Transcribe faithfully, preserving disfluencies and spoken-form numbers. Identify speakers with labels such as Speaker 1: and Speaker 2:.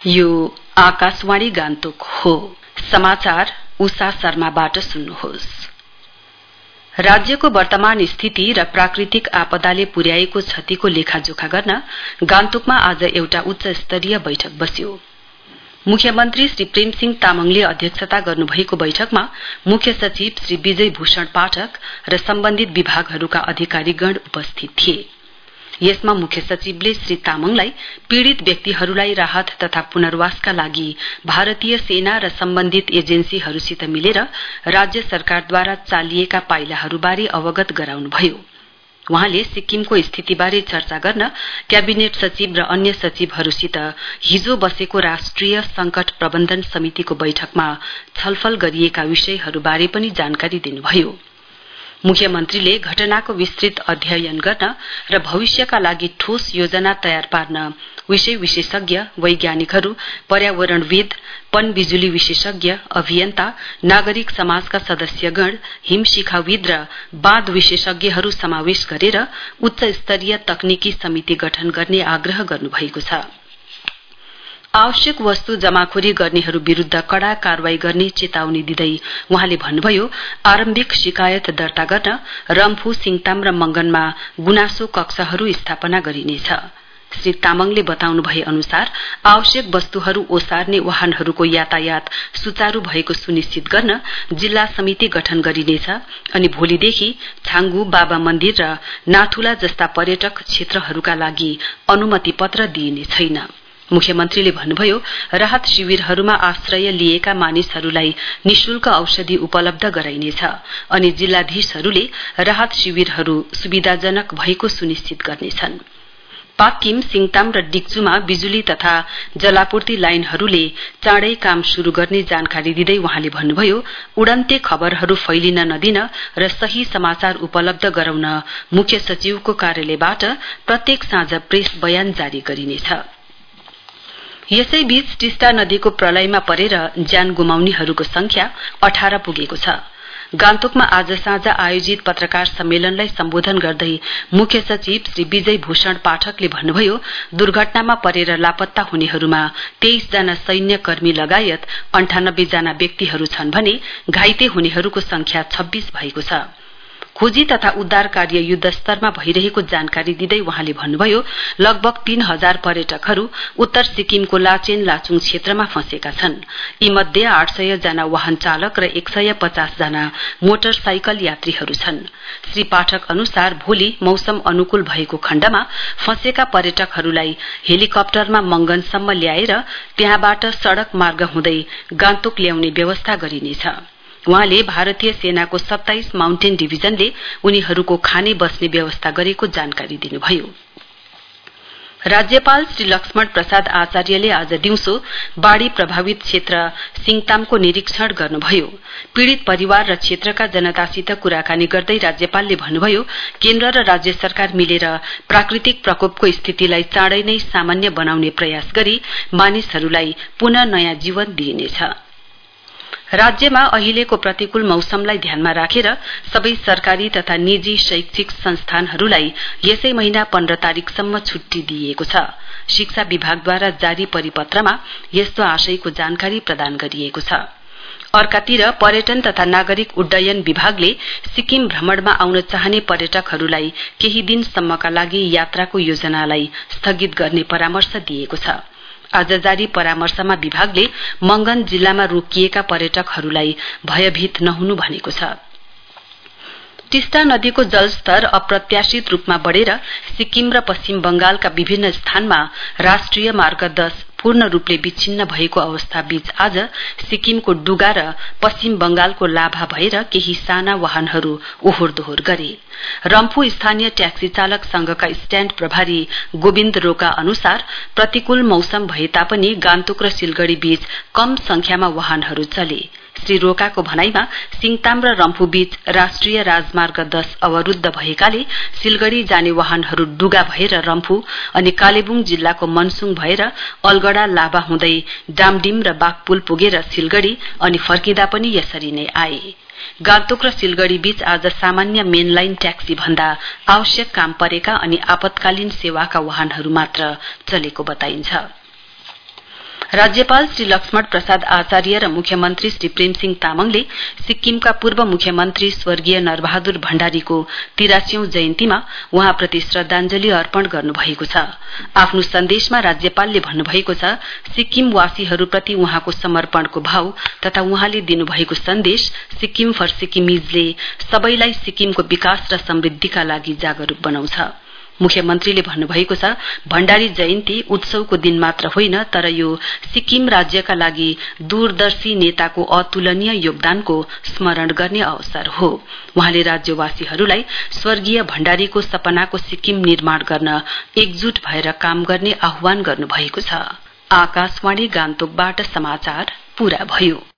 Speaker 1: यो आकाशवाणी गान्तोक हो। समाचार उषा शर्माबाट सुन्नुहोस्। राज्यको वर्तमान स्थिति र प्राकृतिक आपदाले पुर्याएको क्षतिको लेखाजोखा गर्न गान्तोकमा आज एउटा उच्च स्तरीय बैठक बस्यो। मुख्यमन्त्री श्री प्रेमसिंह तामङले अध्यक्षता गर्नुभएको बैठकमा मुख्य सचिव श्री विजय भूषण पाठक र सम्बन्धित विभागहरूका अधिकारीगण उपस्थित थिए। यसमा मुख्य सचिवले श्री तामङलाई पीड़ित व्यक्तिहरूलाई राहत तथा पुनर्वासका लागि भारतीय सेना र सम्बन्धित एजेन्सीहरूसित मिलेर राज्य सरकारद्वारा चालिएका पाइलाहरूबारे अवगत गराउनुभयो। वहाँले सिक्किमको स्थितिबारे चर्चा गर्न क्याबिनेट सचिव र अन्य सचिवहरूसित हिजो बसेको राष्ट्रिय संकट प्रबन्धन समितिको बैठकमा छलफल गरिएका विषयहरूबारे पनि जानकारी दिनुभयो। मुख्यमन्त्रीले घटनाको विस्तृत अध्ययन गर्न र भविष्यका लागि ठोस योजना तयार पार्न विषय विशेषज्ञ, वैज्ञानिकहरू, पर्यावरणविद, पनबिजुली विशेषज्ञ, अभियन्ता, नागरिक समाजका सदस्यगण, हिमशिखाविद र बाँध विशेषज्ञहरू समावेश गरेर उच्च स्तरीय तकनिकी समिति गठन गर्ने आग्रह गर्नुभएको छ। आवश्यक वस्तु जमाखोरी गर्नेहरू विरुद्ध कड़ा कारवाई गर्ने चेतावनी दिँदै वहाँले भन्नुभयो, आरम्भिक शिकायत दर्ता गर्न रम्फू, सिङताम र मंगनमा गुनासो कक्षहरू स्थापना गरिनेछ। श्री तामङले बताउनु भए अनुसार आवश्यक वस्तुहरू ओसार्ने वाहनहरूको यातायात सुचारू भएको सुनिश्चित गर्न जिल्ला समिति गठन गरिनेछ अनि भोलिदेखि छाङ्गु, बाबा मन्दिर र नाथुला जस्ता पर्यटक क्षेत्रहरूका लागि अनुमति पत्र दिइने छैन। मुख्यमन्त्रीले भन्नुभयो, राहत शिविरहरूमा आश्रय लिएका मानिसहरूलाई निशुल्क औषधि उपलब्ध गराइनेछ अनि जिल्लाधीशहरूले राहत शिविरहरू सुविधाजनक भएको सुनिश्चित गर्नेछन्। पाक्किम, सिङताम र डिक्चुमा बिजुली तथा जलापूर्ति लाइनहरूले चाँडै काम शुरू गर्ने जानकारी दिँदै वहाँले भन्नुभयो, उडन्ते खबरहरू फैलिन नदिन र सही समाचार उपलब्ध गराउन मुख्य सचिवको कार्यालयबाट प्रत्येक साँझ प्रेस बयान जारी गरिनेछ। यसैबीच टिस्टा नदीको प्रलयमा परेर ज्यान गुमाउनेहरूको संख्या अठार पुगेको छ। गान्तोकमा आज साँझ आयोजित पत्रकार सम्मेलनलाई सम्बोधन गर्दै मुख्य सचिव श्री विजय भूषण पाठकले भन्नुभयो, दुर्घटनामा परेर लापत्ता हुनेहरूमा तेइस जना सैन्य कर्मी लगायत अन्ठानब्बे जना व्यक्तिहरू छन् भने घाइते हुनेहरूको संख्या छब्बीस भएको छ। खोजी तथा उद्धार कार्य युद्धस्तरमा भइरहेको जानकारी दिँदै वहाँले भन्नुभयो, लगभग तीन हजार पर्यटकहरू उत्तर सिक्किमको लाचेन लाचुङ क्षेत्रमा फँसेका छन्। यीमध्ये आठ सय जना वाहन चालक र एक सय पचास जना मोटरसाइकल यात्रीहरू छन्। श्री पाठक अनुसार भोलि मौसम अनुकूल भएको खण्डमा फँसेका पर्यटकहरूलाई हेलिकप्टरमा मंगनसम्म ल्याएर त्यहाँबाट सड़क मार्ग हुँदै गान्तोक ल्याउने व्यवस्था गरिनेछ। वहाँले भारतीय सेनाको सत्ताइस माउन्टेन डिभिजनले उनीहरूको खाने बस्ने व्यवस्था गरेको जानकारी दिनुभयो। राज्यपाल श्री लक्ष्मण प्रसाद आचार्यले आज दिउँसो बाढ़ी प्रभावित क्षेत्र सिङतामको निरीक्षण गर्नुभयो। पीड़ित परिवार र क्षेत्रका जनतासित कुराकानी गर्दै राज्यपालले भन्नुभयो, केन्द्र र राज्य सरकार मिलेर प्राकृतिक प्रकोपको स्थितिलाई चाँडै नै सामान्य बनाउने प्रयास गरी मानिसहरूलाई पुनः नयाँ जीवन दिइनेछ। राज्यमा अहिलेको प्रतिकूल मौसमलाई ध्यानमा राखेर सबै सरकारी तथा निजी शैक्षिक संस्थानहरूलाई यसै महिना पन्ध्र तारीकसम्म छुट्टी दिइएको छ। शिक्षा विभागद्वारा जारी परिपत्रमा यस्तो आशयको जानकारी प्रदान गरिएको छ। अर्कातिर पर्यटन तथा नागरिक उड्डयन विभागले सिक्किम भ्रमणमा आउन चाहने पर्यटकहरूलाई केही दिनसम्मका लागि यात्राको योजनालाई स्थगित गर्ने परामर्श दिएको छ। आज जारी परामर्शमा विभागले मंगन जिल्लामा रोकिएका पर्यटकहरूलाई भयभीत नहुनु भनेको छ। टिस्टा नदीको जलस्तर अप्रत्याशित रूपमा बढेर सिक्किम र पश्चिम बंगालका विभिन्न स्थानमा राष्ट्रिय मार्ग दस पूर्ण रूपले विच्छिन्न भएको अवस्था बीच आज सिक्किमको डुगा र पश्चिम बंगालको लाभा भएर केही साना वाहनहरू ओहोर दोहोर गरे। रम्फू स्थानीय ट्याक्सी चालक संघका स्ट्याण्ड प्रभारी गोविन्द रोका अनुसार प्रतिकूल मौसम भए तापनि गान्तोक र सिलगढ़ी बीच कम संख्यामा वाहनहरू चले। श्री रोकाको भनाइमा सिङताम र रम्फू बीच राष्ट्रिय राजमार्ग दस अवरुद्ध भएकाले सिलगढ़ी जाने वाहनहरू डुगा भएर रम्फू अनि कालेबुङ जिल्लाको मनसुङ भएर अलगढ़ा लाभा हुँदै डामडिम र बागपुल पुगेर सिलगढ़ी अनि फर्किँदा पनि यसरी नै आए। गान्तोक र सिलगढ़ी बीच आज सामान्य मेनलाइन ट्याक्सी भन्दा आवश्यक काम परेका अनि आपतकालीन सेवाका वाहनहरू मात्र चलेको बताइन्छ। राज्यपाल श्री लक्ष्मण प्रसाद आचार्य र मुख्यमन्त्री श्री प्रेमसिंह तामङले सिक्किमका पूर्व मुख्यमन्त्री स्वर्गीय नरबहादुर भण्डारीको तिरासीऔं जयन्तीमा वहाँप्रति श्रद्धाञ्जली अर्पण गर्नुभएको छ। आफ्नो सन्देशमा राज्यपालले भन्नुभएको छ, सिक्किमवासीहरूप्रति वहाँको समर्पणको भाव तथा वहाँले दिनुभएको सन्देश सिक्किम फर सिक्किमिजले सबैलाई सिक्किमको विकास र समृद्धिका लागि जागरूक बनाउँछ। मुख्यमन्त्रीले भन्नुभएको छ, भण्डारी जयन्ती उत्सवको दिन मात्र होइन, तर यो सिक्किम राज्यका लागि दूरदर्शी नेताको अतुलनीय योगदानको स्मरण गर्ने अवसर हो। वहाँले राज्यवासीहरूलाई स्वर्गीय भण्डारीको सपनाको सिक्किम निर्माण गर्न एकजुट भएर काम गर्ने आह्वान गर्नुभएको छ। आकाशवाणी गान्तोकबाट समाचार पूरा भयो।